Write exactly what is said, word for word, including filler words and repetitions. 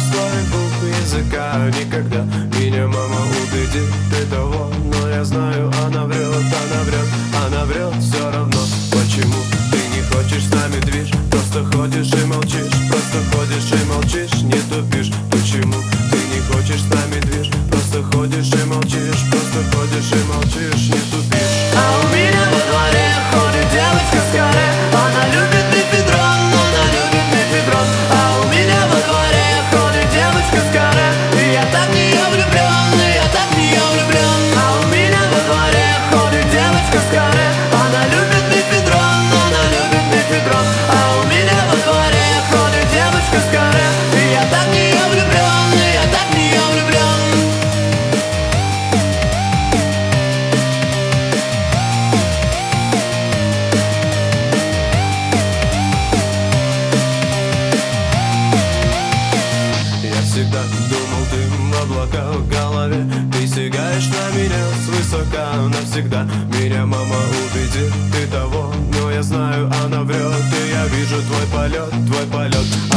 своих губ языка никогда. Меня мама убедит, ты того, но я знаю, она врет, она врет, она врет все равно. Почему ты не хочешь с нами движ? Просто ходишь и молчишь, просто ходишь и молчишь, не тупишь. Почему ты не хочешь с нами движ? Просто ходишь и молчишь, просто ходишь и молчишь, не тупишь. А у меня во дворе ходит девочка с каре. Она любит мефедрон, она любит мефедрон. А у меня во дворе ходит девочка с каре. И я так в нее влюблен, и я так в нее влюблен. А у меня во дворе ходит девочка с каре. Она любит мефедрон, она любит мефедрон. А у меня во дворе ходит девочка с каре. И я так в нее влюблен, и я так в нее влюблен. Я всегда думал, ты в облаках в голове. Ты сигаешь на меня свысока навсегда. Меня мама убедит, ты того, но я знаю, она врет. И я вижу твой полет, твой полет.